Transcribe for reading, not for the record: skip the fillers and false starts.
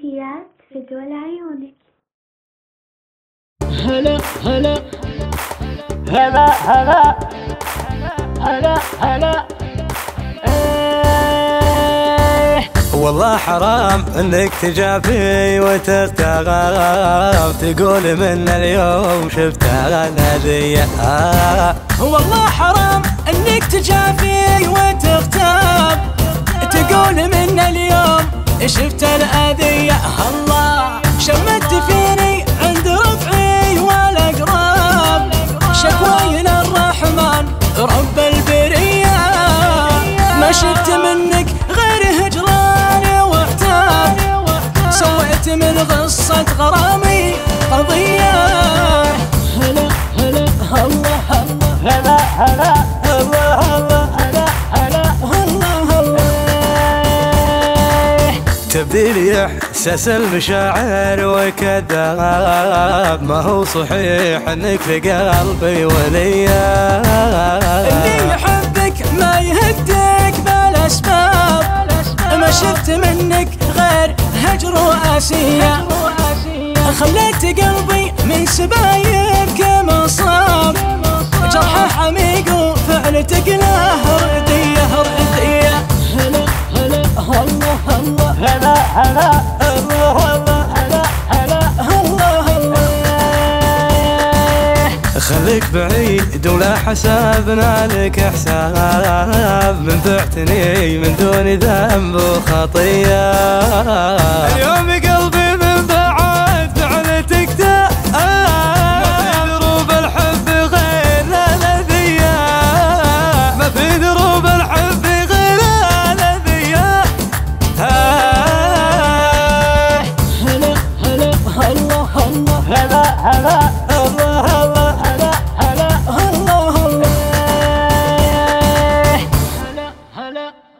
تحيات فدوى لعيونك. هلا هلا هلا هلا هلا هلا والله حرام انك تجافي وتغتاب، تقول من اليوم شفتها نادية. والله حرام انك تجافي وتغتاب، تقول من اليوم شفت الأذية. الله شمت فيني عند ربعي والاقراب، شكواي للرحمن رب البرية. ما شفت منك غير هجران وعتاب، سويت من غصة غرامي قضية. هلا هلا الله هلا هلا الله هلا هلا الله. تبديل احساس المشاعر وكذاب، ما هو صحيح انك في قلبي وليا. اللي يحبك ما يهدك بالاسباب، ما شفت منك غير هجر واسية. خليت قلبي من سبايبك مصاب، جرح عميق وفعلتك له ردية ردية. هلا هلا الله الله هلا هلا الله الله هلا هلا الله الله. خليك بعيد ولا حسابنا لك حساب، من بعتني من دون ذنب وخطية. اليوم قلبي من بعد فعلتك تاب، ما في دروب الحب غير الأذية، ما في دروب الحب غير الأذية. هلا هلا الله الله هلا هلا الله الله هلا هلا الله الله. هلا هلا